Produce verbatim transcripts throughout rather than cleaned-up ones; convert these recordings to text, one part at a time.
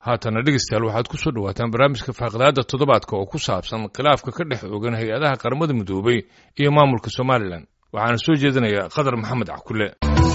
haatana dhegeystayaal waxaad ku soo dhawaataan barnaamijka faaqdaada toddobaadka oo ku saabsan khilaafka ka dhex oogan hay-adaha qaramada midoobay iyo maamulka Soomaaliland waxaana soo jeedinayaa Qadar Maxamed Cakule.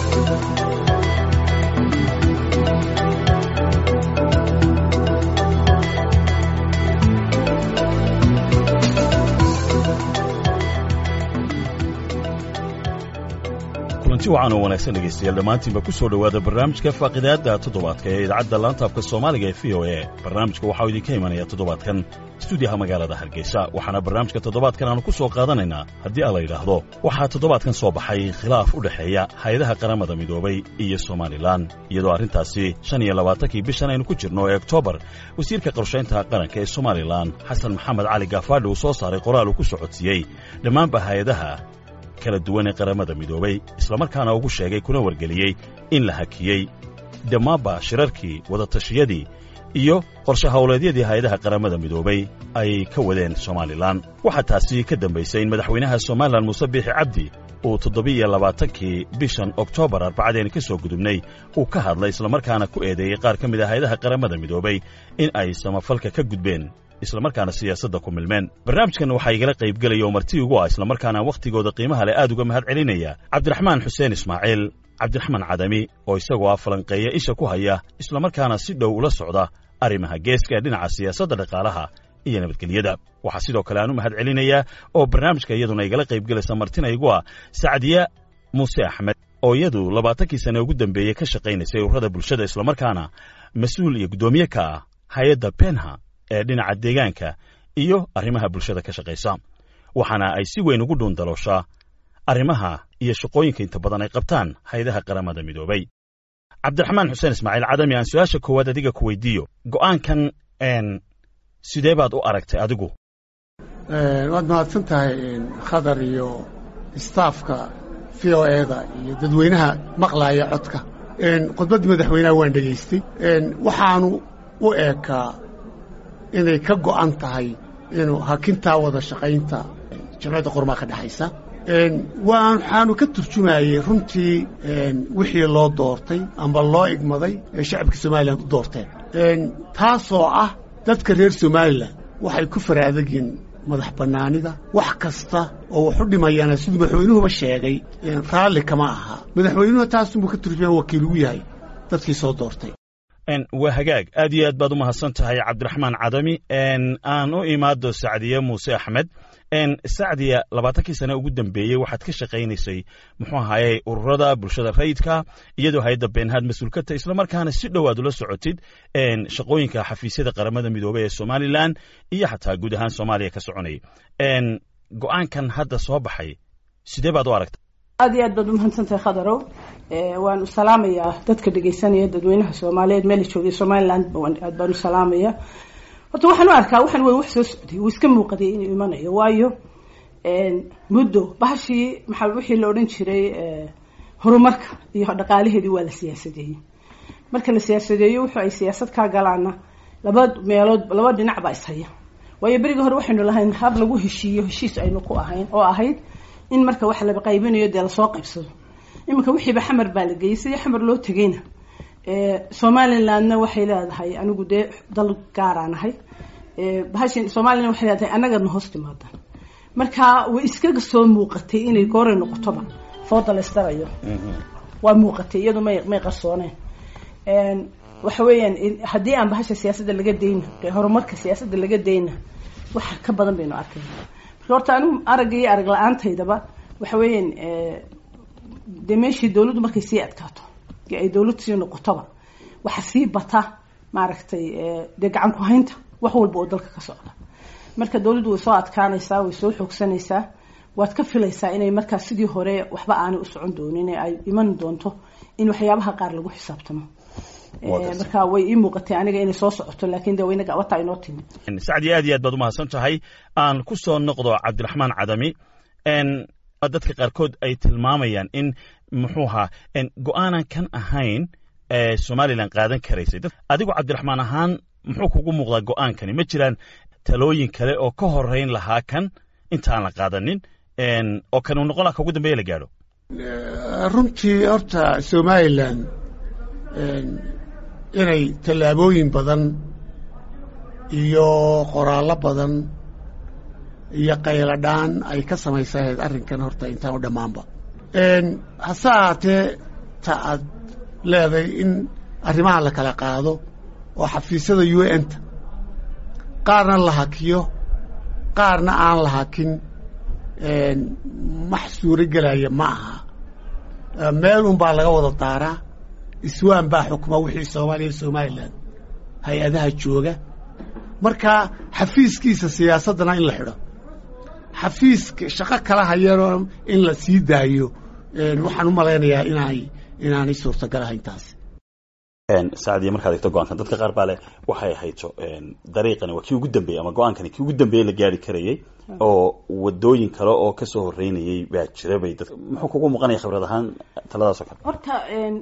kulanti waxaan oo wanaagsan dhegeystayaal dhammaantiinba ku soo dhowaada barnaamijka faaqidaada toddobaadka ee idaacadda laanta afka Soomaaliga ee V O A. barnaamijka waxaa idinka imanaya toddobaadkan stuudiyaha magaalada Hargeysa waxaana barnaamijka toddobaadkan aanu ku soo qaadanaynaa haddii alla yidhaahdo waxaa toddobaadkan soo baxay khilaaf u dhexeeya hay-adaha qaramada midoobay iyo Somaliland iyadoo arrintaasi shan iyo labaatankii bishan aynu ku jirno ee Oktoobar wasiirka qorshaynta qaranka ee Somaliland Xasan Maxamed Cali Gafaadhi uu soo saaray qoraal uu ku socodsiiyey dhammaanba hay-adaha kala duwan ee qaramada midoobay isla markaana ugu sheegay kuna wargeliyey in la hakiyey dhammaanba shirarkii wadatashyadii iyo qorshe hawleedyadii hay-adaha qaramada midoobay ay ka wadeen Somaliland waxaa taasi ka dambaysay in madaxweynaha Somaliland Muuse Biixi Cabdi uu toddobiyo labaatankii bishan Oktoobar arbacadeen ka soo gudubnay uu ka hadlay isla markaana ku eedeeyey qaar ka mid ah hay-adaha qaramada midoobay in ay samafalka ka gudbeen isla markaana siyaasadda ku milmeen. barnaamijkan waxaa igala qayb galaya oo marti ugu ah isla markaana wakhtigooda qiimaha leh aad uga mahad celinaya Cabdiraxmaan Xuseen Ismaaciil Cabdiraxmaan Cadami oo isagoo ah falanqeeya isha ku haya isla markaana si dhow ula socda arrimaha geeska dhinaca siyaasadda dhaqaalaha iyo nabadgelyada. waxaa sidoo kale aan u mahad celinayaa oo barnaamijka iyaduna igala qayb galaysa martina igu ah Sacdiya Muuse Axmed oo iyadu labaatankii sano ugu dambeeyey ka shaqaynaysay ururada bulshada isla markaana mas'uul iyo guddoomiye ka ah hay'adda Penha ee dhinaca deegaanka iyo arrimaha bulshada ka shaqaysa waxaana ay si weyn ugu dhuun dalooshaa arrimaha iyo shaqooyinka inta badan ay qabtaan hay'adaha qaramada midoobay. Cabdiraxmaan Xuseen Ismaaciil Cadami aan su'aasha koowaad adiga ku weydiiyo go'aankan een sidee baad u aragtay adigu? ee waad mahadsan tahay Khadar iyo staafka V O A-da iyo dadweynaha maqlaaya codka een khudbadda madaxweynaha waan dhageystay een waxaanu u eekaa inay ka go'an tahay inuu hakintaa wada shaqaynta jamciyadda qormaa ka dhaxaysa een waxaanu ka turjumayay runtii een wixii loo doortay ama loo igmaday ee shacabka Soomaaliland u doorteen een taasoo ah dadka reer Soomaaliland waxay ku faraadageen madax bannaanida wax kasta oo wax u dhimayana sidii madaxweynuhuba sheegay een raalli kama aha madaxweynuhu taas uu ka turjumay wakiil u yahay dadkii soo doortay. en waa hagaag aad iyo aad baad u mahadsan tahay Cabdiraxmaan Cadami en aan u imaado Sacdiya Muuse Axmed en Sacdiya labaatankii sano ugu dambeeyay waxaad ka shaqaynaysay muxuu ahaayay ururada bulshada rayidka iyadoo hay'adda Penhad mas'uulkata isla markaana si dhowaad ula socotid en shaqooyinka xafiisyada qaramada midoobay ee Somaliland iyo xataa guud ahaan Soomaaliya ka soconay en go'aankan hadda soo baxay sidee baad u aragtay? aad iyo aad baad u mahadsantahay Khadarow ee waan u salaamayaa dadka dhageysanaya dadweynaha Soomaaliyeed meel joogay Somaliland aad baan u salaamayaa horta waxaan u arkaa waxaan way wax soo socday oo iska muuqday in imanayo waayo een muddo bahashii maxaa wixii la oran jiray ee horumarka iyo dhaqaalaheedii waa la siyaasadeeyay marka la siyaasadeeyo wuxuu ay siyaasad ka galaana laba meelood laba dhinac baa ishaya waayo bariga hore waxaanu lahayn hab lagu heshiiyo heshiis aynu ku ahayn oo ahayd in marka wax la qaybinayo dee la soo qaybsado iminka wixii ba xamar baa la geeyay xamar loo tagayna ee Somalilandna waxay leedahay anigu dee dal gaar ah nahay ee bahashin Somaliland waxay leedahay anaga hoos timaada marka way iskaga soo muuqatay inay goore noqotoba fooda la istarayo waa muuqatay iyadu may may qarsooneen een waxa weeyaan hadii aan bahasha siyaasadda laga deeyno horumarka siyaasadda laga deeyna waxa ka badan baynu arkay horta anu aragay arag la'aantaydaba waxa weeyaan ee demeeshii dawladdu markay sii adkaato ay dawladdu sii noqotoba waxa sii bata maaragtay ee gacan ku haynta wax walba oo dalka ka socda marka dawladdu way soo adkaanaysaa way soo xoogsanaysaa waad ka filaysaa inay markaa sidii hore waxba aanay u socon doonin ay iman doonto in waxyaabaha qaar lagu xisaabtamo ee marka way ii muuqatay aniga inay soo socoto laakiin de waynaga wata inoo timi. Sacdiya aad iyo aad baad u mahadsan tahay aan ku soo noqdo Cabdiraxmaan Cadami en dadka qaarkood ay tilmaamayaan in muxuu ahaa en go'aanan kan ahayn ee Somaliland qaadan karaysay adigu Cabdiraxmaan ahaan muxuu kugu muuqdaa go'aankani ma jiraan talooyin kale oo ka horeyn lahaa kan intaan la qaadanin en oo kan uu noqon lahaa ugu dambeeyay la gaaro? runtii horta Somaliland een inay tallaabooyin badan iyo qoraallo badan iyo qayladhaan ay ka samaysahayd arrinkan horta intaan u dhammaanba hase ahaatee ta aad leedahay in arrimaha la kala qaado oo xafiisyada u n ta qaarna la hakiyo qaarna aan la hakin max suuro gelaya ma aha meel un baa laga wada daaraa iswaan baa xukuma wixii soomaaliya iyo somalilan hay-adaha jooga marka xafiiskiisa siyaasaddana in la xidho xafiiska shaqo kala hayeenoo in la sii daayo waxaan u malaynayaa inaay inaanay suurtagal ahayn taasi saacadiya markaad egto go-aankan dadka qaar baa leh waxay hayto dariiqani waa kii ugu dambeeyey ama go-aankani kii ugu dambeeye la gaari karayey oo wadooyin kale oo kasoo horeynayay baa jira bay dad muxuu kugu muuqanaya khibrad ahaan taladaas oo kale horta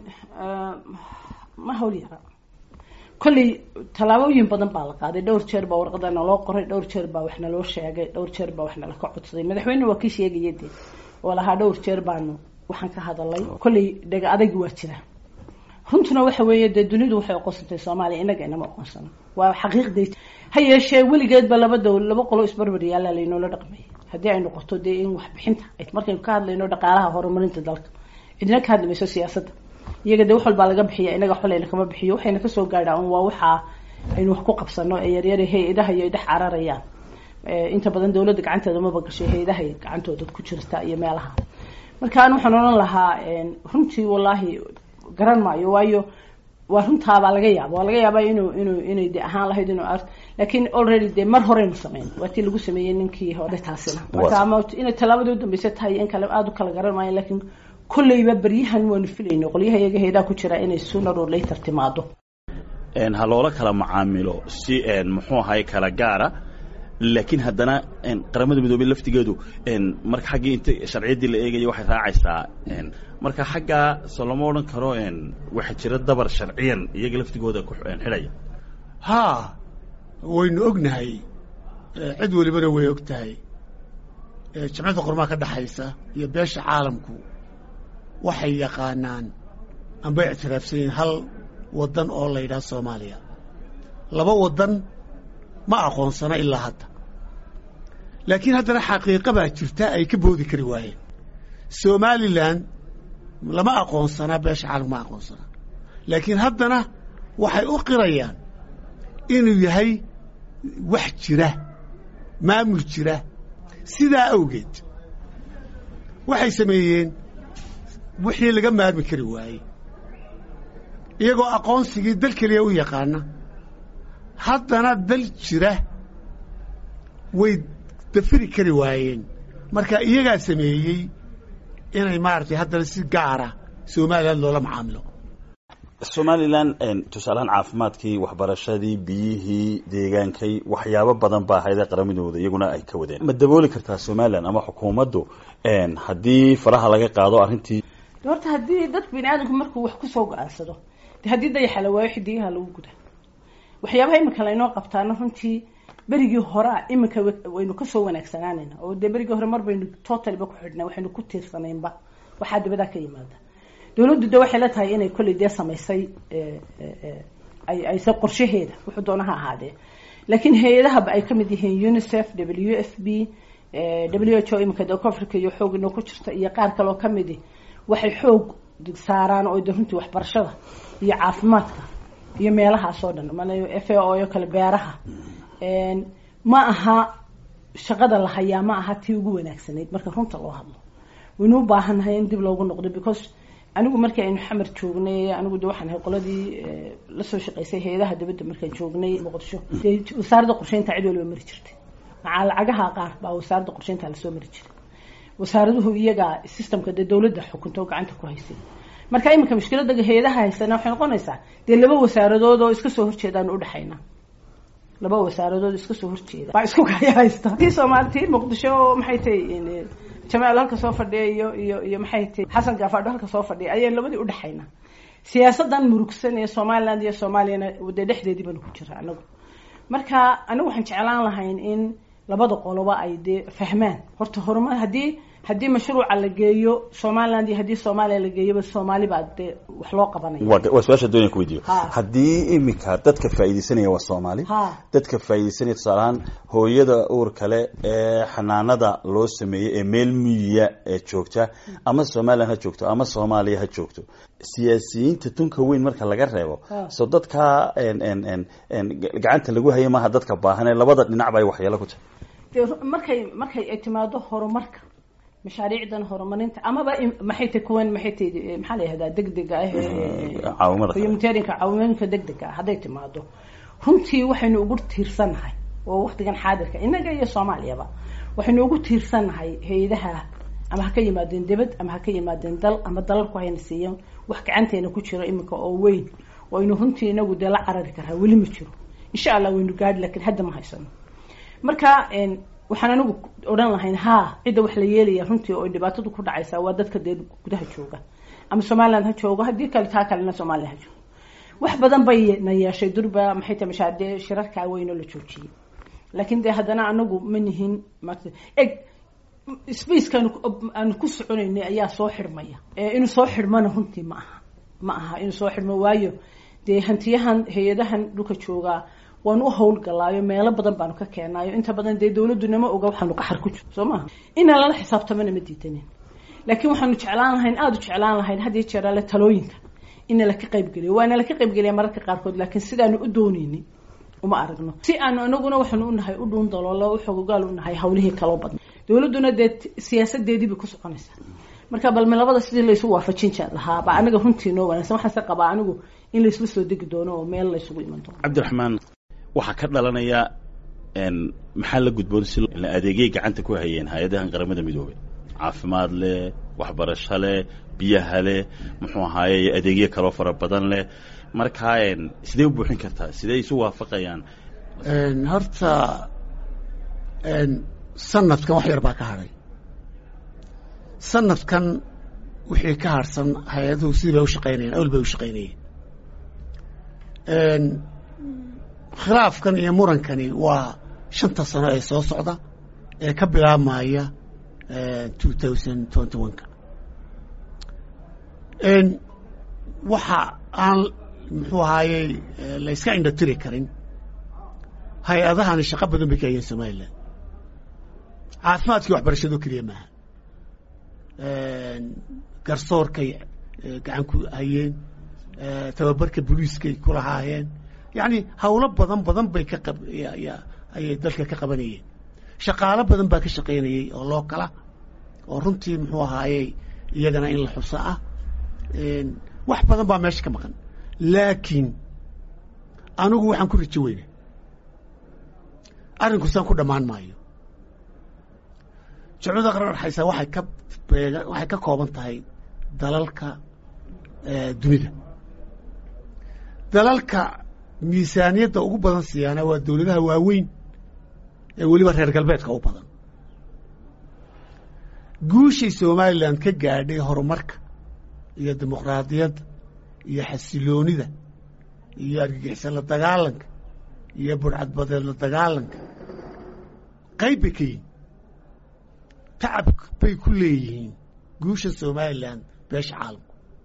ma hawl yara kolley tallaabooyin badan baa la qaaday dhowr jeer baa warqada naloo qoray dhowr jeer baa wax naloo sheegay dhowr jeer baa wax nala ka codsaday madaxweyne waa kii sheegaya dee oo lahaa dhowr jeer baanu waxaan ka hadalay kolley dhega adagi waa jira runtuna waxa weeye dee dunidu waxay aqoonsantay soomaaliya inaga inama aqoonsano waa xaqiiqday ha yeeshee weligeedba laba dowl laba qolo isbarbar yaalla laynoola dhaqmay haddii ay noqoto dee in waxbixinta markaynu ka hadlayno dhaqaalaha horumarinta dalka cidina ka hadlamayso siyaasadda iyaga dee wax walbaa laga bixiya inaga xolayna kama bixiyo waxayna kasoo gaadhaa un waa waxaa aynu wax ku qabsano ee yaryare hay-adaha iyo dhex cararayaan inta badan dawladda gacanteeda maba gashay hay-adahay gacantooda ku jirta iyo meelaha marka an waxaan odhan lahaa runtii wallaahi garan maayo waayo waa runtaabaa laga yaaba waa laga yaabaa inuu inuu inay de ahaan lahayd inuu ar laakiin already dee mar horeynu sameyn waa tii lagu sameeyey ninkii hore taasina marka ama inay tallaabadii udambeysa tahay in kale aada u kala garan maayo laakiin kolleyba beryahan waanu filayno qolyaha iyaga heedaa ku jira inay sooner or later timaado ha loola kala macaamilo si muxuu ahay kala gaara laakiin haddana qaramada midoobey laftigeedu marka xaggii inta sharciyaddii la eegaya waxay raacaysaa marka xaggaa soo lama odhan karo waxa jira dabar sharciyan iyaga laftigooda ku xidhaya haa waynu ognahay cid walibana way og tahay jamciyadda qormaha ka dhexaysa iyo beesha caalamku waxay yaqaanaan amba ictiraafsan yihiin hal waddan oo la yidhaha soomaaliya laba waddan ma aqoonsana ilaa hadda laakiin haddana xaqiiqa baa jirta ay ka boodi kari waayeen somalilan lama aqoonsanaa beesha caalamku ma aqoonsana laakiin haddana waxay u qirayaan inuu yahay wax jira maamul jira sidaa awgeed waxay sameeyeen wixii laga maarmi kari waayey iyagoo aqoonsigii dal keliya u yaqaana haddana dal jira way dafiri kari waayeen marka iyagaa sameeyey inay maaragtay haddana si gaara somalilan loola macaamilo somalilan tusaalahaan caafimaadkii waxbarashadii biyihii deegaankay waxyaabo badan baa hayda qaramadooda iyaguna ay ka wadeen ma dabooli kartaa somalilan ama xukuumaddu haddii faraha laga qaado arrintii horta haddii dadku bini aadamku markuu wax kusoo go-aansado de haddii dayaxa la waayo xidigaha lagu guda waxyaabaha iminka laynoo qabtaana runtii berigii horea iminka waynu kasoo wanaagsanaanayna oo dee berigii hore mar baynu totalba ku xidhnay waxaynu ku tiirsanaynba waxaa dibadaa ka yimaada dawladdu de waxay la tahay inay kolley dee samaysay ay aysa qorshaheeda wuxuu doona ha ahaadee laakiin hay-adahaba ay kamid yihiin unicef w f b w h o iminka de africa iyo xoog inoo ku jirta iyo qaar kaloo kamidi waxay xoog saaraan oo de runtii waxbarashada iyo caafimaadka iyo meelahaas oo dhan mal f a o iyo kale beeraha ma aha shaqada la hayaa ma aha tii ugu wanaagsanayd marka runta loo hadlo waynu u baahannahay in dib loogu noqdo because anigu markii aynu xamar joognay anigu de waxaan ahay qoladii lasoo shaqaysay hay-adaha dibadda markaan joognay muqdisho dee wasaaradda qorsheynta cid waliba mari jirtay macaa lacagaha qaar baa wasaaradda qorsheynta lasoo mari jiray wasaaraduhu iyaga systemka dee dawladda xukunta oo gacanta ku haysay marka iminka mushkilada hay-adaha haysana waxay noqonaysaa dee laba wasaaradood oo iska soo horjeedaan udhexayna laba wasaaradood iska soo horjeeda baa isku kaya haysta tii soomaali tii muqdisho maxay tahay jamaal halka soo fadhiya iyo iyo iyo maxay tahay xasan gaafadho halka soo fadhiya ayay labadii udhexayna siyaasadan murugsan ee somaliland iyo soomaaliyana dee dhexdeedii baan ku jira anagu marka anigu waxaan jeclaan lahayn in labada qoloba ay dee fahmaan horta horumar haddii haddii mashruuca la geeyo Somaliland iyo haddii Soomaaliya la geeyo Soomaali baa wax loo qabanaya waa su'aasha doonaya ku weydiyo haddii imika dadka faa'iideysanaya waa Soomaali dadka faa'iideysanaya tusaalaan hooyada uur kale ee xanaanada loo sameeyay ee meel miyiga ee joogta ama Soomaaliland ha joogto ama Soomaaliya ha joogto siyaasiyiinta tunka weyn marka laga reebo soo dadka en en en gacanta lagu hayay ma dadka baahan labada dhinac bay waxyeelo ku tahay markay markay ay timaado horumarka mashaariicdan horumarinta ama ba maxay takuwan maxay tahay maxaa la yiraahdaa degdega ah caawimada humanitarianka caawinta degdega haday timaado runtii waxaynu ugu tiirsanahay oo waqtigan xaadirka inaga iyo Soomaaliyaba waxaynu ugu tiirsanahay hay'adaha ama ha ka yimaadeen dibad ama ha ka yimaadeen dal ama dalalku hayna siiyeen wax gacanteena ku jiro imika oo weyn oo inuu runtii inagu dala carari karaa wali ma jiro insha Allah waynu gaadh laakiin hadda ma haysano marka een waxaan anigu oran lahayn ha cida wax la yeelaya runtii oo dhibaatadu ku dhacaysa waa dadka gudaha jooga ama Soomaaliland ha joogo hadii kale taa kalena Soomaaliya ha joogo wax badan bay na yeeshay durba maxay tahay mashaariic shirarka weyn oo la joojiyay laakiin de hadana anagu ma nihin marti eg space kan aan ku soconaynay ayaa soo xirmaya ee inuu soo xirmana runtii ma aha ma aha inuu soo xirmo waayo de hantiyahan hay'adahan dhulka jooga waan u hawl galaayo meelo badan baan ka keenayo inta badan de dawladuna ma oga waxaanu qaxar ku jiro Soomaa in la xisaabtamana ma diidanin laakiin waxaanu jeclaan lahayn aad u jeclaan lahayn hadii jeera la talooyinka in la ka qayb galiyo waana la ka qayb galiyo mararka qaar kood laakiin sidaanu u doonaynin uma aragno si aanu anaguna waxaanu u nahay u dhuun daloolo u xogogaal u nahay hawlihii kala badan dawladuna de siyaasadeedii bay ku soconaysaa marka bal labada sidii la isu waafajin lahaa ba anaga runtii noo wanaagsan waxaan sa qabaa anigu in la isla soo degi doono oo meel la isugu iman doono Cabdiraxmaan waxa ka dhalanaya in maxaa la gudboon si la adeegay gacanta ku hayeen hay'adahan qaramada midoobay caafimaad leh waxbarasho leh biyaha leh muxuu ahaayay adeegyo kale fara badan leh marka in sidee u buuxin kartaa sidee isu waafaqayaan een horta een sanadkan wax yar baa ka haray sanadkan wixii ka harsan hay'aduhu sidii u shaqeynayeen awal bay u shaqeynayeen een khilaafkan iyo murankani waa shanta sano ee soo socda ee ka bilaabmaya two thousand twenty-one ka een waxa aan muxuu ahaayay la iska indha tiri karin hay'adahan shaqo badan bay ka hayeen Soomaaliland caafimaadkii waxbarashadu kaliya maaha een garsoorkay gacan ku hayeen tababarka booliiskay ku lahaayeen يعني هؤلاء بدن بدن بيكقب يا يا أي دلك كقبنية شقالة بدن باك شقينية الله كلا ورنتي محوها أي يجنا إن الحصاء إن واحد بدن بعمش كمان لكن أنا هو عن كل شيء أنا كنت أقول دمان مايو شعور ذكر حيسا واحد كب واحد كقابن تاي دلالك دنيا دلالك miisaaniyada ugu badan siyaana waa dawladaha waaweyn ee waliba reer galbeedka u badan guushay Soomaaliland ka gaadhay horumarka iyo dimuqraadiyadda iyo xasiloonida iyo argagixisada la dagaalanka iyo burcadbadeed la dagaalanka qayb ka yihiin tacab bay ku leeyihiin guusha Soomaaliland beesha caalamka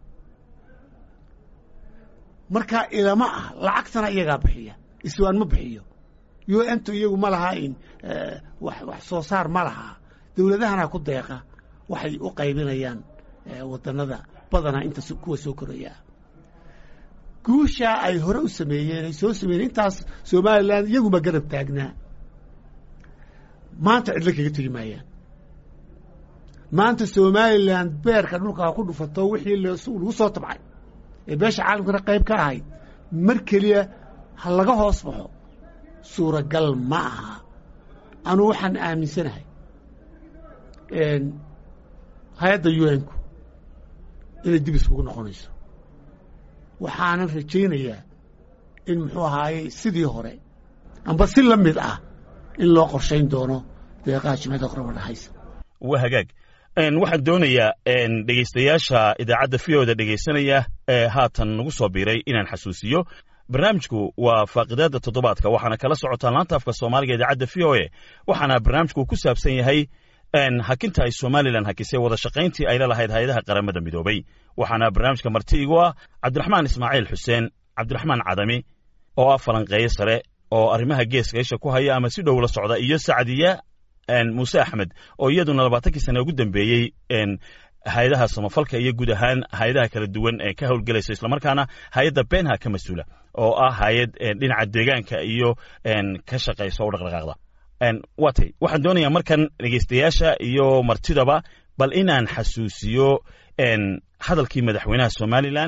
marka ilama ah lacagtana iyaga bixiya iswaan ma bixiyo U N to iyagu ma laha in wax wax soo saar ma laha dawladahana ku deeqa waxay u qaybinayaan wadanada badana inta kuwa soo koraya guusha ay hore u sameeyeen ay soo sameeyeen intaas Soomaaliland iyagu ma garab taagnaa maanta cid la kaga tagi maayaan maanta Soomaaliland beerka dhulka ku dhufato wixii la soo tabcay beesha caalamka qayb ka ahay mar kaliya hal laga hoos baxo suuragal ma aha anu waxaan aaminsanahay een hay'adda U N ku inay dib isugu noqonayso waxaan rajaynayaa in muxuu ahaayay sidii hore amba si la mid ah in loo qorsheyn doono deeqaha jimcada qorobada haysa waa hagaag een waxaan doonayaa een dhageystayaasha idaacadda V O da dhageysanaya ee haatan nagu soo biiray inaan xasuusiyo barnaamijku waa faaqidaada toddobaadka waxaana kala socotaan laanta afka Soomaaliga idaacadda V O A waxaana barnaamijku ku saabsan yahay hakinta ay somalilan hakisay wada shaqayntii ay la lahayd hay-adaha qaramada midoobay waxaana barnaamijka marti igu ah cabdiraxmaan ismaaciil xuseen cabdiraxmaan cadami oo ah falanqeeye sare oo arrimaha geeska isha ku haya ama si dhow la socda iyo sacdiya muuse axmed oo iyaduna labaatankii sane ugu dambeeyey hay-adaha samafalka iyo guud ahaan hay-adaha kala duwan ee ka howlgelaysa islamarkaana hay-adda benha ka mas-uula oo ah hay-ad dhinaca deegaanka iyo ka shaqaysa oo dhaqdhaqaaqda waatay waxaan doonayaa markan dhegeystayaasha iyo martidaba bal inaan xasuusiyo hadalkii madaxweynaha somalilan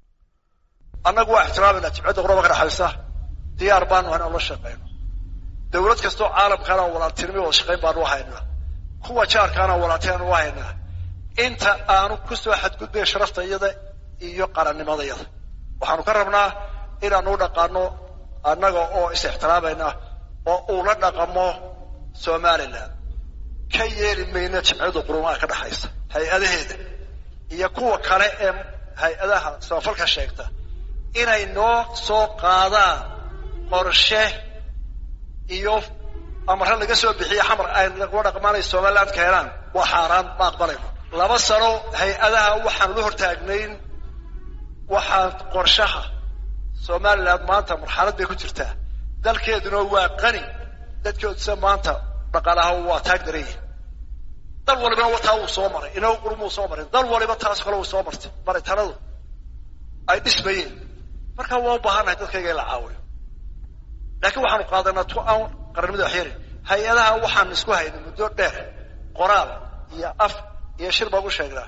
annagu waa ixtiraamayna jimciyadda quraba ka dhaxaysa diyaar baanu ahay inaan la shaqeyno dowlad kastoo caalamkaana walaaltinimo wada shaqayn baanu u haynaa kuwa jaarkaana walaaltinaanu u haynaa inta aanu ku soo xadgudbay sharafta iyada iyo qarannimada iyada waxaanu ka rabnaa inaanu u dhaqaano annaga oo is ixtiraamayna oo uu la dhaqamo somalilan ka yeeli mayna jimciyadda qurumaha ka dhaxaysa hay-adaheeda iyo kuwa kale ee hay-adaha samafalka sheegta inay noo soo qaadaan qorshe iyo amarra laga soo bixiye xamar ay lagula dhaqmaanay somaliland keenaan waa xaaraan ma aqbalayno laba sano hay-adaha waxaan la hortaagnayn waxaan qorshaha somaliland maanta marxalad bay ku jirtaa dalkeeduna waa qani dadkoodisa maanta dhaqaalaha waa taag dareeyi dal walibana wataa wuu soo maray inagu qurumuu soo maray dal waliba taas kale wuu soo martay baritanadu ay dhismayeen marka waa u baahannahay dadkayga in la caawiyo laakiin waxaanu qaadanaa tu aan qarannimada waxyeelin hay-adaha waxaan isku haynay muddo dheer qoraal iyo af iyo shir baan u sheegnaa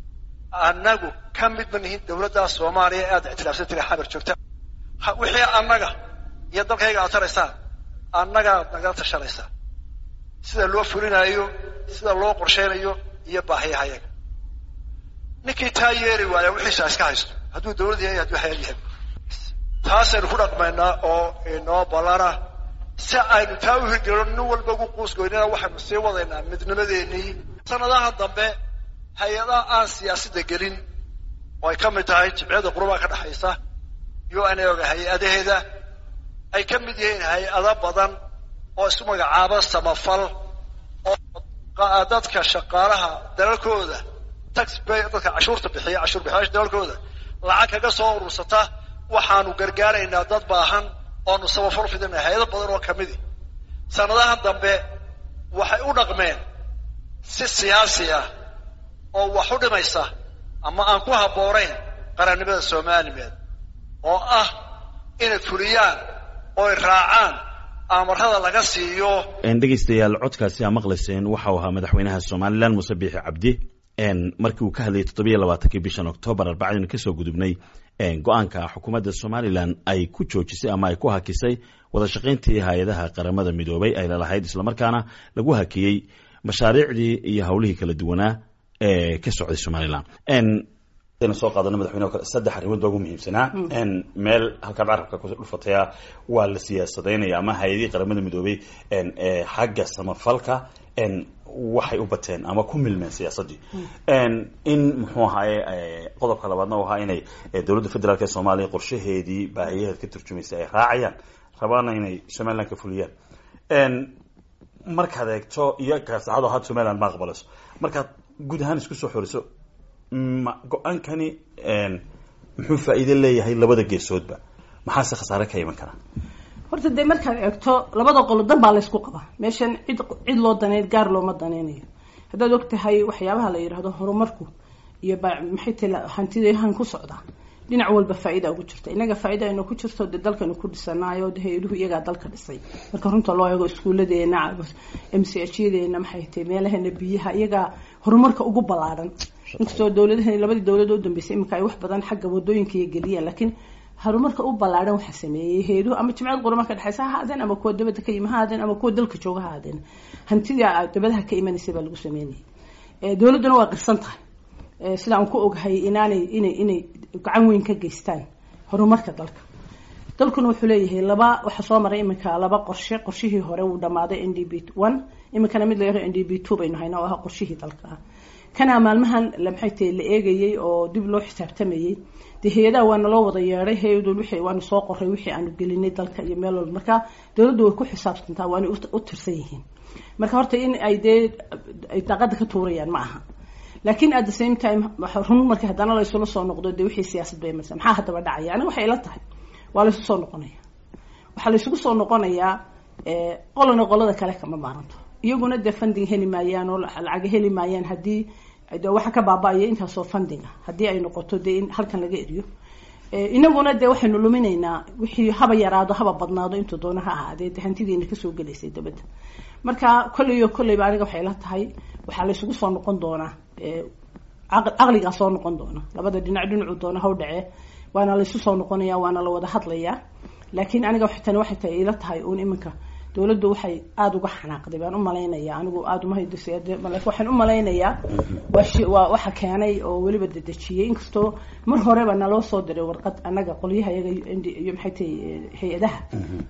annagu ka mid ma nihin dowladda soomaaliya ee aad ictilaafsan tiri xabar joogta wixii annaga iyo dalkayga aad taraysaan annagaa nagala tashanaysaa sida loo fulinayo sida loo qorsheynayo iyo baahiyahayaga ninkii taa yeeri waaya wixiisa iska haysto hadduu dowlad yahay hadduu hayad yahay taasaynu ku dhaqmaynaa oo inoo ballana si aynu taa u hirgelino nin walba ugu quusgoynina waxaynu sii wadaynaa midnimadeennii sanadaha dambe hay-adaha aan siyaasadda gelin oo ay ka mid tahay jimciyadda qurubaha ka dhaxaysa u n oga hay-adaheeda ay ka mid yihiin hay-ado badan oo isu magacaaba samafal oo dadka shaqaalaha dalalkooda taxpay dadka cashuurta bixiya cashuur bixiyaasha dalalkooda lacag kaga soo urursata waxaanu gargaaraynaa dad baahan oonu samafal fidinay hay-ado badan oo kamidi sanadahan dambe waxay u dhaqmeen si siyaasi ah oo wax u dhimaysa ama aan ku habboonayn qarannimada soomaaliyeed oo ah inay fuliyaan oo ay raacaan amarada laga siiyo dhegeystayaal codkaasi aa maqlayseen waxa uu ahaa madaxweynaha somalilan muuse biixi cabdi markii uu ka hadlayay toddobiyo labaatankii bishan oktoobar arbacadina kasoo gudubnay go-aanka xukuumadda somalilan ay ku joojisay ama ay ku hakisay wada shaqayntii hay-adaha qaramada midoobay ay lalahayd islamarkaana lagu hakiyey mashaariicdii iyo howlihii kala duwanaa ee ka socday somalilan aynu soo qaadano madaxweyne kale saddex arrimood baa ugu muhiimsanaa meel halkaad carabka ku dhufataya waa la siyaasadaynaya ama hay-adihii qaramada midoobay xagga samafalka waxay u bateen ama ku milmeen siyaasaddii in muxuu ahaaye qodobka labaadna u ahaa inay dowladda federaalk ee soomaaliya qorshaheedii baahiyaheed ka turjumaysay ay raacayaan rabaana inay somaliland ka fuliyaan markaad eegto iyo kaasacado had somaliland ma aqbalayso markaad guud ahaan isku soo xoriso ma go-aankani muxuu faa'iido leeyahay labada geesoodba maxaase khasaare ka iman karaa horta dee markaad eegto labada qolo dan baa laysku qabaa meeshan cid cid loo daneyn gaar looma daneynayo haddaad og tahay waxyaabaha la yidhaahdo horumarku iyo maxay tala hantidahan ku socdaa dhinac walba faa'iida ugu jirta inaga faa'iida aynu ku jirto dee dalkanu ku dhisanayo de hay-aduhu iyagaa dalka dhisay marka runta loo eego iskuuladeena m c h yadeena maxay tahay meelaheena biyaha iyagaa horumarka ugu ballaaran inkastoo dowladahan labadii dowlad oo dambeysay iminka ay wax badan xagga wadooyinka iyo geliyeen laakiin horumarka u ballaaran waxa sameeyey hay-aduhu ama jimciyad qurumaha ka dhexaysa ha ahaadeen ama kuwa dabadda ka yimi ha ahaadeen ama kuwa dalka jooga ha ahaadeen hantida dabadaha ka imanaysay baa lagu sameynayay dowladduna waa qirsan tahay sida aan ku ogahay inaanay inay inay gacan weyn ka geystaan horumarka dalka dalkuna wuxuu leeyahay laba waxa soo maray iminka laba qorshe qorshihii hore uu dhamaaday n d b one iminkana mid la yaro n d b two baynu haynaa oo ah qorshihii dalka kana maalmahan la maxay la eegayay oo dib loo xisaabtamayay de hay'adaha waana loo wada yeeray hay'adu wixii waanu soo qoray wixii aanu gelinay dalka iyo meel walba marka dawladdu way ku xisaabtantaa waana u tirsan yihiin marka horta in ay de ay taqada ka tuurayaan ma aha laakiin at the same time run marka hadana la isula soo noqdo de wixii siyaasad bay marsan maxaa hadaba dhacaya aniga waxay ila tahay waa la isu soo noqonaya waxa la isugu soo noqonayaa ee qolana qolada kale kama maaranto iyaguna de funding heli maayaan oo lacag heli maayaan hadii ay waxa ka baabaayo inta soo funding hadii ay noqoto de in halkan laga eriyo ee inaguna de waxaynu luminaynaa wixii haba yaraado haba badnaado inta doonaha ahaadee de hantideena ka soo galeysay dabada marka kulliyo kulliba aniga waxay la tahay waxa la isugu soo noqon doonaa ee aqliga soo noqon doona labada dhinac dhinacu doona haw dhace waana la isu soo noqonaya waana la wada hadlaya laakiin aniga waxay tan waxay tahay ila tahay oo iminka dawladdu waxay aad uga xanaaqday baan u maleynaya anigu aad uma haydiseedo malaaf waxaan u maleynayaa waa waxa keenay oo waliba dadajiyay inkastoo mar horeba naloo soo diray warqad anaga qoliyaha iyaga iyo maxay tahay hay'adaha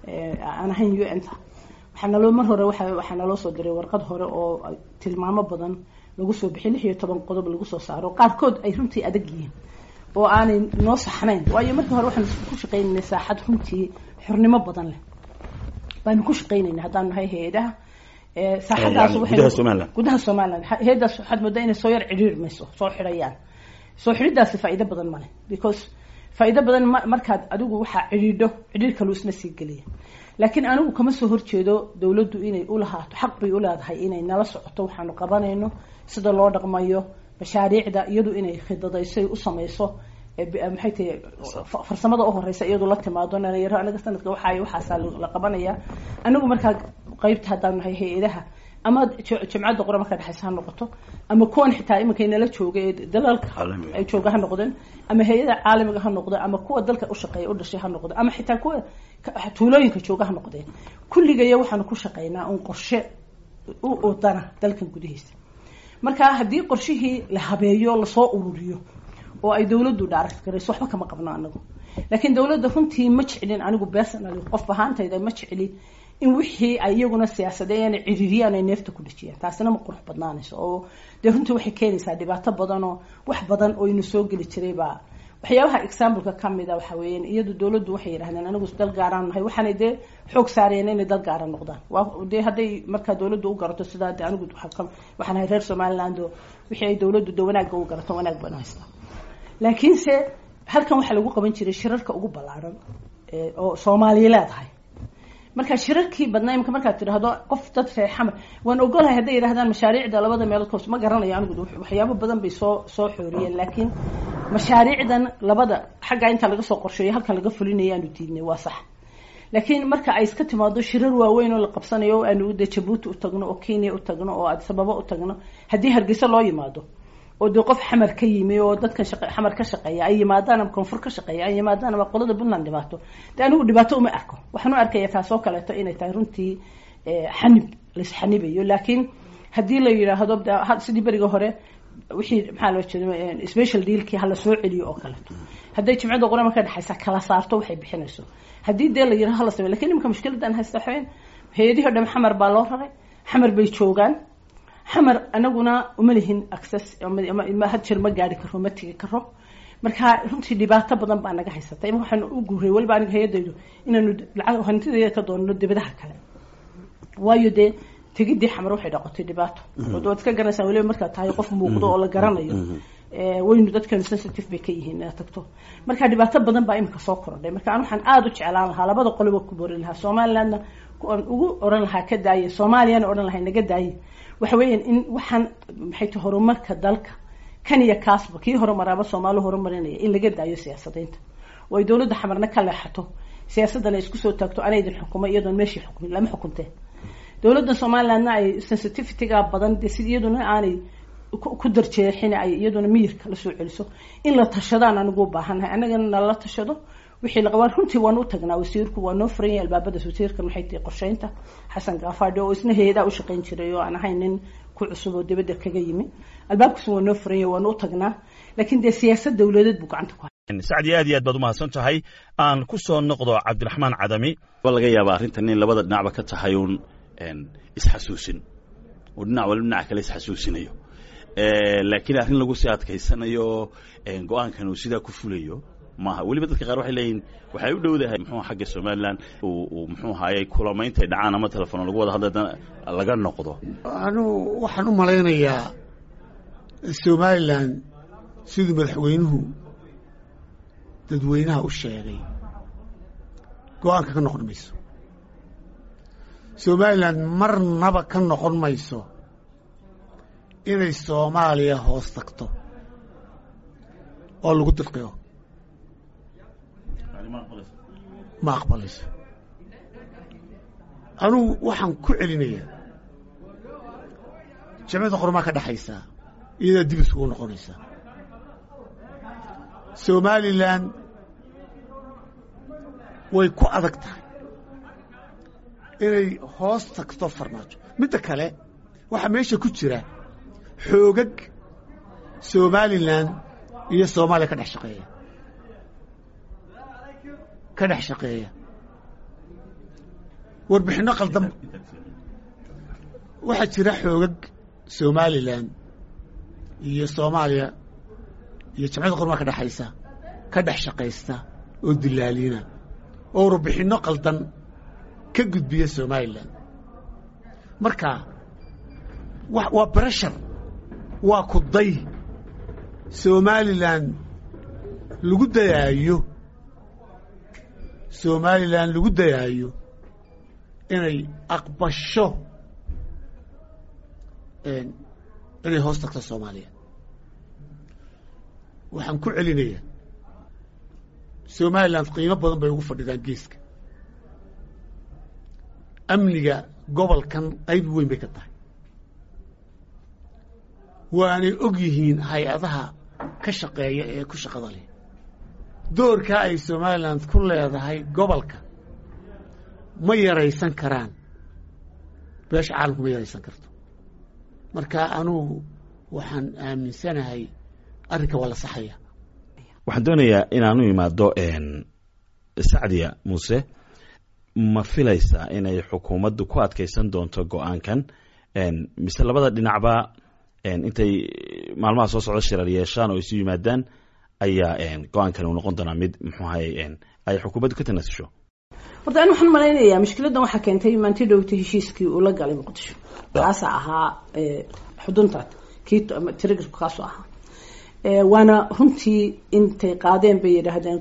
aan ahayn U N ta waxaan naloo mar hore waxa waxaan naloo soo diray warqad hore oo tilmaamo badan lagu soo bixin lix iyo toban qodob lagu soo saaro qaarkood ay runtii adag yihiin oo aanay noo saxnayn waayo markii hore waxaan ku shaqeynay saaxad runtii xornimo badan leh baan ku shaqeynayna hadaan nahay hay'adaha ee saaxadaas waxay gudaha Soomaaliland hay'adaas waxaad moodaa inay soo yar ciriir mayso soo xirayaan soo xiridaas faa'iido badan ma leh because faa'iido badan markaad adigu waxa ciriido ciriir kale isna sii galiya laakiin anigu kama soo horjeedo dawladdu inay u lahaato xaq bay u leedahay inay nala socoto waxaanu qabanayno sida loo dhaqmayo mashaariicda iyadu inay khidadaysay u sameeyso maxay tahay farsamada u horeysa iyadu la timaado nayro anaga sanadka waxa ay waxa la qabanaya anigu marka qaybta hadaan nahay hay'adaha ama jamcadda qura marka dhaxaysan noqoto ama kuwan xitaa iminka nala joogay dalalka ay joogaha noqdeen ama hay'adaha caalamiga ha noqdo ama kuwa dalka u shaqeeya u dhashay ha noqdo ama xitaa kuwa tuulooyinka joogaha noqdeen kulligaya waxaan ku shaqeynaa un qorshe u wadana dalkan gudihiisa marka hadii qorshihii la habeeyo la soo ururiyo oo ay dawladdu direct garayso waxba kama qabno anagu laakiin dawladda runtii ma jeclin anigu personally qof ahaantayda ma jecli in wixii ay iyaguna siyaasadeen ciriiriyaan ay neefta ku dhajiyaan taasina ma qurux badnaanayso oo de runtii waxay keenaysaa dhibaato badan oo wax badan oo inuu soo gali jiray ba waxyaabaha example-ka kamida waxa weeyeen iyadu dawladdu waxay yiraahdeen anigu dal gaaraan nahay waxaan de xoog saareen inay dal gaaran noqdaan waa de haday marka dawladdu u garato sida anigu waxaan reer Soomaaliland wixii ay dawladdu dawanaag u garato wanaag baan haystaa laakiin se halkan waxa lagu qaban jiray shirarka ugu balaaran ee oo Soomaaliya leedahay marka shirarkii badnaayimka marka tiraahdo qof dad reer xamar waan ogolahay haday yiraahdaan mashaariicda labada meelood koos ma garanayo anigu waxyaabo badan bay soo soo xooriyeen laakiin mashaariicdan labada xagga inta laga soo qorsheeyay halkan laga fulinayo aanu diidnay waa sax laakiin marka ay iska timaado shirar waaweyn oo la qabsanayo aanu u Djibouti u tagno oo Kenya u tagno oo Addis Ababa u tagno hadii Hargeysa loo yimaado oo de qof xamar ka yimi oo dadka shaqay xamar ka shaqeeya ay yimaadaan ama koonfur ka shaqeeya ay yimaadaan ama qolada Puntland dhibaato de anigu dhibaato uma arko waxaan u arkayaa taas oo kale inay tahay runtii xanib lis xanibayo laakiin hadii la yiraahdo sidii bariga hore wixii maxaa loo jeedaa special deal-kii hala soo celiyo oo kale haday jimcada qorama ka dhaxaysa kala saarto waxay bixinayso hadii de la yiraahdo hala sameeyo laakiin imka mushkiladan haysta xeen hay'adihi dham xamar baa loo raray xamar bay joogaan xamar anaguna uma lihin access ama had jir ma gaari karo ma tigi karo marka runtii dhibaato badan baa naga haysatay waxaan u guuray waliba aniga hay'adaydu inaanu lacag hantideeda ka doonno dibadaha kale waayo de tigidii xamar waxay dhaqotay dhibaato oo dad ka garanaysan waliba marka tahay qof muuqdo oo la garanayo ee waynu dadkan sensitive bay ka yihiin inaad tagto marka dhibaato badan baa imka soo kordhay marka aan waxaan aad u jeclaan lahaa labada qoloba ku borin lahaa Soomaalilandna ugu oran lahaa ka daayay Soomaaliyana oran lahaa naga daayay waxa weeyaan in waxaan maxay tahay horumarka dalka kan iyo kaasba kii horumaraba Soomaaliya horumarinaya in laga daayo siyaasadeynta way dawladda xamarna ka leexato siyaasadana isku soo taagto anaydan xukumo iyadoo meeshii xukumin lama xukuntay dawladda Soomaalilandna ay sensitivity-ga badan sidiyaduna aanay ku darjeexin ay iyaduna miirka la soo celiso in la tashadaan anigu u baahanahay anagana la tashado wixii la qabaan runtii waan u tagnaa wasiirku waa noo furan albaabada wasiirka maxay tahay qorsheynta Xasan Gaafadhi oo isna hay'ada u shaqeyn jiray oo aan ahayn nin ku cusub oo dibadda kaga yimi albaabkiisu waa noo furan waan u tagnaa laakiin de siyaasad dawladeed buu gacanta ku hayaa Sacdi aad iyo aad baad u mahadsan tahay aan ku soo noqdo Cabdiraxmaan Cadami wal laga yaabaa arrintan in labada dhinacba ka tahay un isxasuusin oo dhinac walba dhinac kale isxasuusinayo laakiin arrin lagu sii adkaysanayo go-aankan uu sidaa ku fulayo maaha. weliba dadka qaar waxay leeyihin waxay u dhowdahay muxuu xagga somaliland uu muxuu ahaayey kulamaynta ay dhacaan ama telefoon lagu wada hadla laga noqdo. anu waxaan u malaynayaa somaliland siduu madaxweynuhu dadweynaha u sheegay go-aanka ka noqon mayso. somaliland marnaba ka noqon mayso inay soomaaliya hoos tagto oo lagu dirqiyo, ma aqbalayso. anugu waxaan ku celinayaa jamciyadda qormaa ka dhaxaysaa iyadaa dib isugu noqonaysaa. somaliland way ku adag tahay inay hoos tagto farmaajo. midda kale waxaa meesha ku jira xoogag somaliland iyo soomaaliya ka dhex shaqeeya ka dhex shaqeeya warbixinno qaldan. waxaa jira xoogag somaliland iyo soomaaliya iyo jamciyadda qormaa ka dhexaysa ka dhex shaqaysta oo dilaaliina oo warbixinno qaldan ka gudbiya somaliland. marka waa breshar, waa kuday somaliland lagu dayaayo somaliland lagu dayaayo inay aqbasho inay hoos tagto soomaaliya. waxaan ku celinayaa somaliland qiimo badan bay ugu fadhidaan geeska. amniga gobolkan qayb weyn bay ka tahay. waanay og yihiin hay-adaha ka shaqeeya ee ku shaqada leh doorkaa ay somaliland ku leedahay gobolka ma yaraysan karaan, beesha caalamku ma yaraysan karto. marka anugu waxaan aaminsanahay arrinka waa la saxaya. waxaan doonayaa inaanu imaado sacdiya muuse, ma filaysaa inay xukuumaddu ku adkaysan doonto go-aankan mise labada dhinacba intay maalmaha soo socda shirar yeeshaan oo isu yimaadaan ayaa go-aankan uu noqon doonaa mid muxuu ahay ay xukuumaddu ka tanaasusho? horta an waxaan malaynayaa mushkiladan waxaa keentay maanti dhowta heshiiskii uu la galay muqdisho kaasa ahaa xudunta kii tirigarku kaasoo ahaa waana runtii intay qaadeen bay yidhaahdeen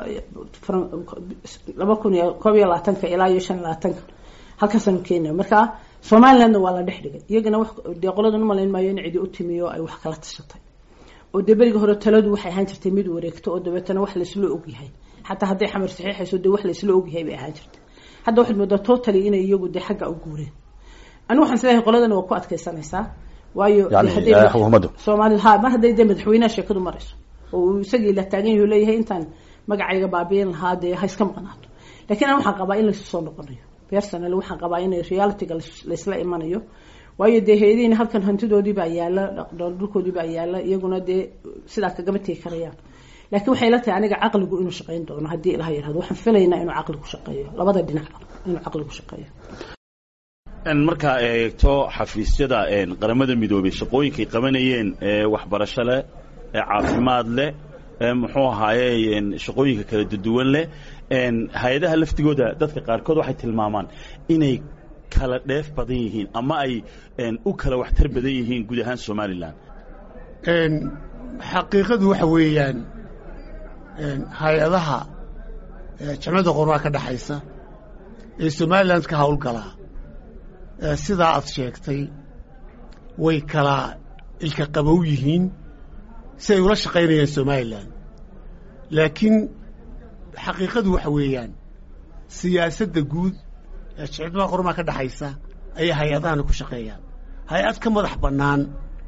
laba kun iyo koob iyo labaatanka ilaa iyo shan iyo labaatanka halkaasaanu keenaya. marka somalilandna waa la dhex dhigay iyagana dee qoladan u malayn maayo in cidi u timiyo ay wax kala tashatay oo dee berigi hore taladu waxay ahaan jirtay mid wareegto oo dabeetana wax laysla ogyahay xataa hadday xamar saxiixayso dee wax laysla ogyahay bay ahaan jirtay. hadda waxaad moodaa totally inay iyagu dee xagga u guureen. anigu waxaan isleeyahay qoladana waa ku adkaysanaysaa waayo soomaalida ha mar hadday dee madaxweynaha sheekadu marayso oo isagii la taagan yahu leeyahay intaan magacayga baabiin lahaa dee ha iska maqnaato. laakiin an waxaan qabaa in laysu soo noqonayo personal. waxaan qabaa inay realityga laysla imanayo waayo dee hay-adihiina halkan hantidoodii baa yaala dhulkoodii baa yaala iyaguna dee sidaa kagama tegi karayaan. laakiin waxay la tahay aniga caqligu inuu shaqayn doono haddii ilaha yirahdo. waxaan filaynaa inuu caqligu shaqeeyo labada dhinac inuu caqligu shaqeeyo. markaa eegto xafiisyada qaramada midoobay shaqooyinkay qabanayeen waxbarasho leh caafimaad leh muxuu ahaaye shaqooyinka kala duwan leh hay-adaha laftigooda dadka qaarkood waxay tilmaamaan inay kala dheef badan yihiin ama ay u kala waxtar badan yihiin guud ahaan somaliland. xaqiiqadu waxa weeyaan hay-adaha jamciyadda qormaa ka dhaxaysa ee somaliland ka howlgalaa sidaa aad sheegtay way kala ilka qabow yihiin si ay ula shaqaynayaan somaliland. laakiin xaqiiqadu waxa weeyaan siyaasadda guud ee jamciyadda qormaa ka dhaxaysa ayay hay-adahana ku shaqeeyaan. hay-ad ka madax bannaan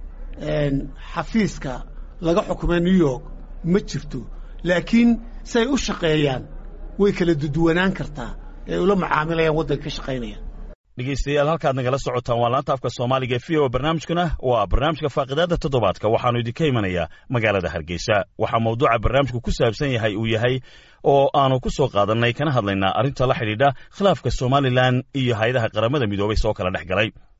xafiiska laga xukumay new york ma jirto. laakiin si ay u shaqeeyaan way kala duduwanaan kartaa ee ula macaamilayaan waddanka ka shaqaynayaan. dhegaystayaal halkaad nagala socotaan waa laanta afka soomaaliga e v o. barnaamijkuna waa barnaamijka faaqidaada toddobaadka waxaanu idinka imanayaa magaalada hargeysa. waxaa mawduuca barnaamijku ku saabsan yahay uu yahay oo aanu ku soo qaadannay kana hadlaynaa arrinta la xidhiidha khilaafka somalilan iyo hay-adaha qaramada midoobay soo kala dhex galay.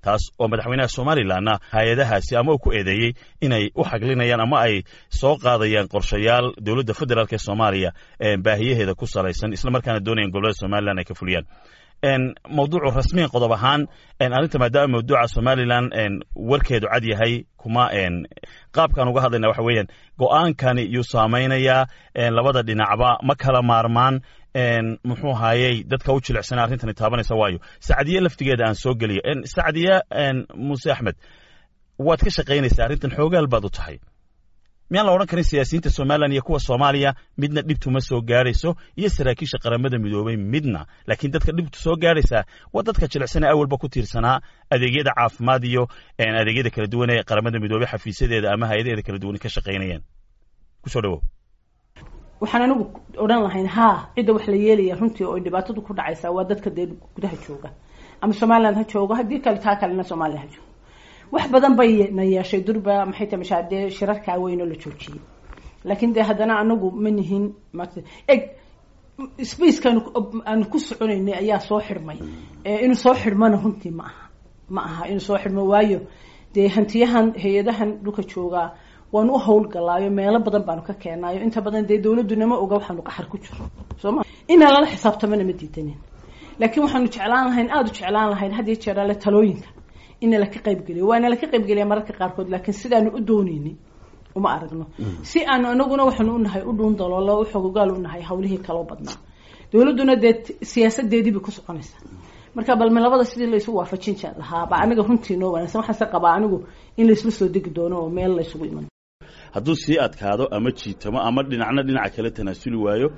taas oo madaxweynaha somalilanna hay-adahaasi ama uu ku eedeeyey inay u xaglinayaan ama ay soo qaadayaan qorshayaal dowladda federaalk ee soomaaliya baahiyaheeda ku salaysan isla markaana doonayaan gobolada somalilan ay ka fuliyaan mawduucu rasmiyan qodob ahaan arrinta maadaama mawduuca somalilan warkeedu cad yahay kuma qaabkaan uga hadlayna waxa weeyaan go'aankani yuu saamaynayaa labada dhinacba ma kala maarmaan muxuu haayey dadka u jilicsanaa arrintani taabanaysa waayo sacdiye laftigeeda aan soo geliyo sacdiye muuse axmed waad ka shaqaynaysaa arrintan xoogaal baad u tahay miyaan la odhan karin siyaasiyiinta somalilan iyo kuwa soomaaliya midna dhibtu ma soo gaarayso iyo saraakiisha qaramada midoobay midna laakiin dadka dhibtu soo gaaraysaa waa dadka jilicsanee awalba ku tiirsanaa adeegyada caafimaad iyo adeegyada kala duwan ee qaramada midoobey xafiisyadeeda ama hay-adaheeda kala duwan ka shaqaynayaan kusoo dhawow waxaan anigu odhan lahayn haa cidda wax la yeelaya runtii oo dhibaatadu ku dhacaysaa waa dadka dee gudaha jooga ama somalilan ha joogo haddii kale taa kalena somalilan ha joogo wax badan bay na yeeshay durba maxay tahay mashaadee shirarka weyn oo la joojiyay laakiin dee haddana anagu ma nihin eg spacekan aan ku soconaynay ayaa soo xidhmay inuu soo xidhmana runtii ma aha ma aha inuu soo xidhmo waayo dee hantiyahan hay-adahan dhulka joogaa waanu u howlgalaayo meelo badan baanu ka keenayo inta badan dee dawladuna ma oga waxaanu qaxar ku jiro sooma inaa lala xisaabtamana ma diidanin laakiin waxaanu jeclaan lahayn aada u jeclaan lahayn had iyo jeer ale talooyinka ina la ka qayb geliyo waana la ka qayb geliya mararka qaarkood laakiin sidaanu u doonaynin uma aragno si aanu anaguna waxaanu u nahay u dhuun daloolo u xogogaal u nahay hawlihii kaloo badnaa dawladuna dee siyaasadeedii bay ku soconaysaa marka balme labada sidii la isu waafajin lahaa baa aniga runtii noo wanaagsan waxaase qabaa anigu in la isla soo degi doono oo meel la isugu iman hadduu sii adkaado ama jiitamo ama dhinacna dhinaca kale tanaasuli waayo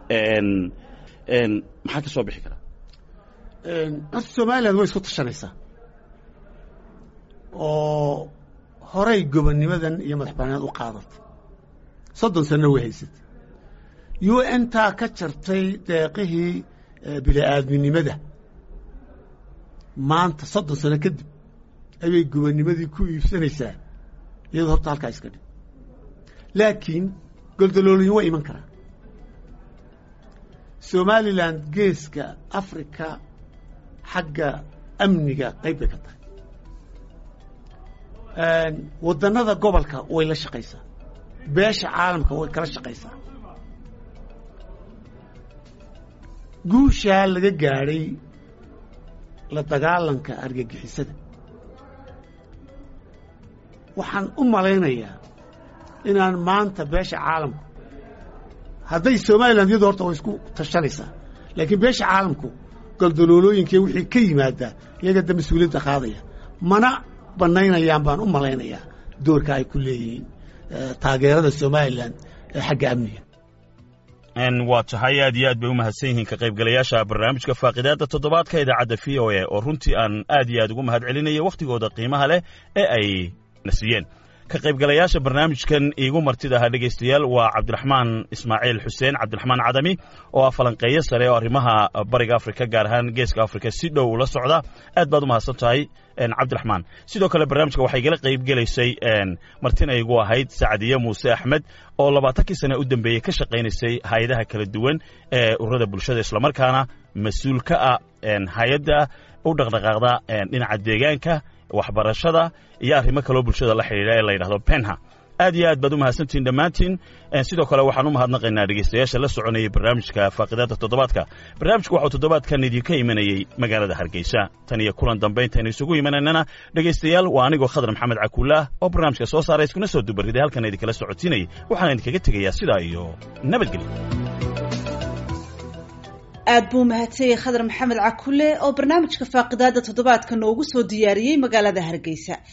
maxaa ka soo bixi karaa horta somaliland way isku tashanaysaa oo horay gobonnimadan iyo madax bannaanid u qaadatay soddon sano way haysatay u n taa ka jartay deeqihii bini-aadminimada maanta soddon sano kadib ayay gobonnimadii ku iibsanaysaa iyadoo horta halkaa iska dhig laakiin goldalooliyin way iman karaan somaliland geeska africa xagga amniga qayb bay ka tahay waddannada gobolka way la shaqaysaa beesha caalamka way kala shaqaysaa guushaa laga gaadhay la dagaalanka argagixisada waxaan u malaynayaa inaan maanta beesha caalamku hadday somaliland iyadu horta way isku tashanaysaa laakiin beesha caalamku goldaloolooyinkii wixii ka yimaadaa iyaga da mas-uuliyadda qaadaya mana banaynayaan baan u malaynayaa doorka ay ku leeyihiin taageerada somaliland ee xagga amniga waa tahay aad iyo aad bay u mahadsan yihiin ka qaybgalayaasha barnaamijka faaqidaadda toddobaadka idaacadda v o a oo runtii aan aad iyo aad ugu mahad celinaya wakhtigooda qiimaha leh ee ay na siiyeen ka qaybgalayaasha barnaamijkan iigu martida ahaa dhegaystayaal waa cabdiraxmaan ismaaciil xuseen cabdiraxmaan cadami oo ah falanqeeyo sare oo arrimaha bariga afrika gaar ahaan geeska afrika si dhow ula socda aad baad u mahadsan tahay cabdiraxmaan sidoo kale barnaamijka waxay igala qaybgelaysay martina igu ahayd sacdiye muuse axmed oo labaatankii sane u dambeeyey ka shaqaynaysay hay-adaha kala duwan ee ururada bulshada islamarkaana mas-uul ka ah hay-adda u dhaqdhaqaaqda dhinaca deegaanka waxbarashada iyo arrimo kaloo bulshada la xidhiidha ee la yidhahdo penha aad iyo aad baad u mahadsantihin dhammaantiin sidoo kale waxaan u mahadnaqaynaa dhegaystayaasha la soconayay barnaamijka faaqidaadda toddobaadka barnaamijku waxuu toddobaadkan idinka imanayey magaalada hargeysa tan iyo kulan dambe intaynu isugu imanaynana dhegaystayaal waa anigoo khadar maxamed cakuulaah oo barnaamijka soo saaray iskuna soo dubarriday halkan idinkala socotiinayay waxaan idinkaga tegayaa sidaa iyo nabadgelyo aad buu mahadsanyay khadar maxamed cakuule oo barnaamijka faaqidaadda toddobaadka noogu soo diyaariyey magaalada hargeysa